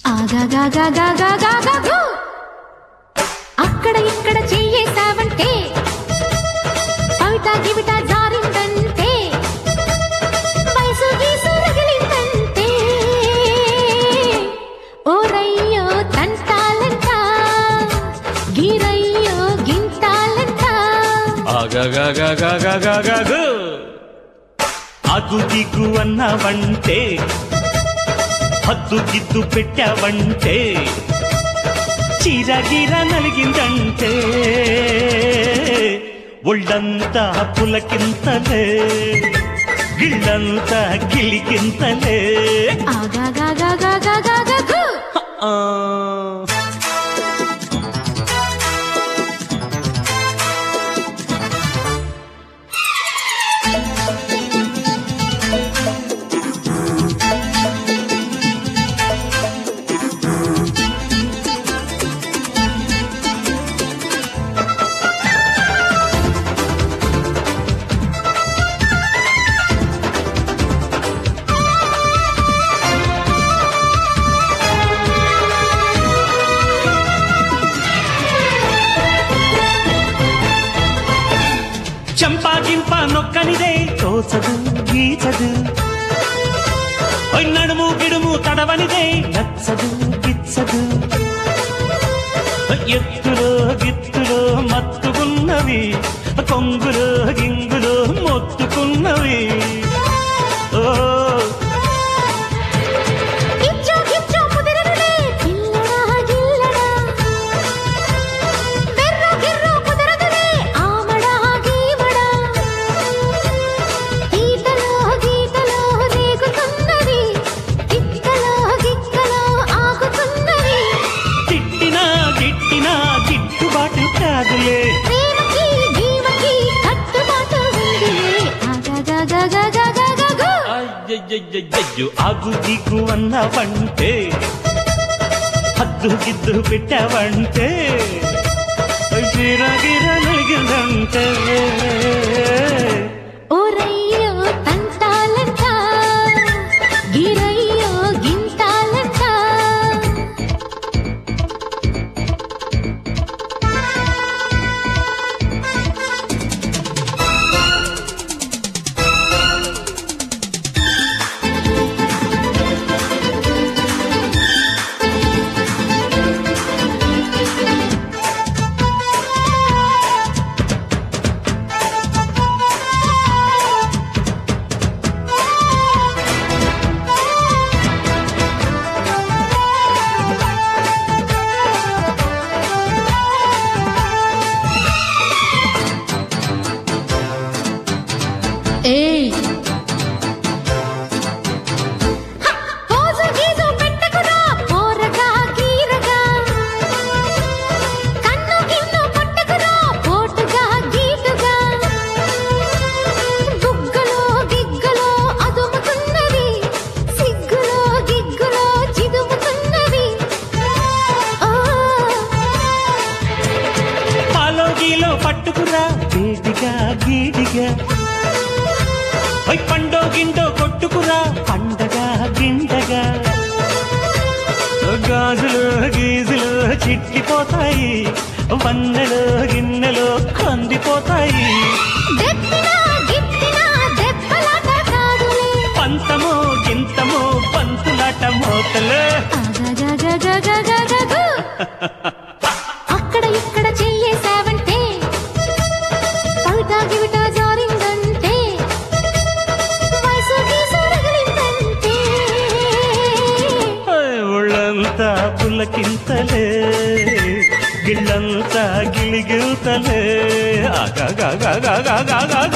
ఆగాగాగాగాగాగాగాగు అక్కడ ఇక్కడ చెయ్యేసావంటే పవిట గివిట జారిందంటే వయసు గీసు రగిలిందంటే ఓరయ్యో తంటాలంట గిరయ్యో గింతాలంట ఆగాగాగాగాగాగాగు అగు దిగు అన్నావంటే హద్దు గిద్దు పెట్టావంటే చీరగిర నలిగిందంటే ఒళ్ళంతా పులకింతలే గిళ్ళంతా గిలిగింతలే ఆగాగాగాగాగాగాగు చంపాగింప నొక్కనిదే తోచదు గీచదు నడుము గిడుము తడవనిదే నచ్చదు గిచ్చదు ఎత్తులో గిత్తులో మత్తుకున్నవి కొంగులో గింగులో మొత్తుకున్నవి ఓ ఆగు దిగు అన్నావంటే హద్దు గిద్దు పెట్టావంటే చిరగిర నలిగిందంటే ఓరయ్యో తంటాలంట గిరయ్యో గింతాలంట ఏయ్ పోజు గీజు పెట్టకురా పోరగా గీరగా కన్ను గిన్ను పట్టకురా పోటుగా గీటుగా గుగ్గలో గిగ్గలో అదుముతున్నది సిగ్గులో గిగ్గులో చిదుముతున్నది పాలో గీలో పట్టుకురా గీడిగా గీడిగా పండో గిండో కొట్టుకురా పండగ గిండగా గాజులు గీజులు చిట్లిపోతాయి వన్నెలు గిన్నెలు కందిపోతాయి పంతమో గింతమో పంతులాట మోతలు అక్కడ ఇక్కడ చెయ్యేసావంటే పవిట గివిట జారిందంటే వయసు గీసు రగిలిందంటే ఒళ్ళంతా పులకింతలే గిళ్ళంతా గిలిగిల్తలే ఆగాగాగాగాగాగా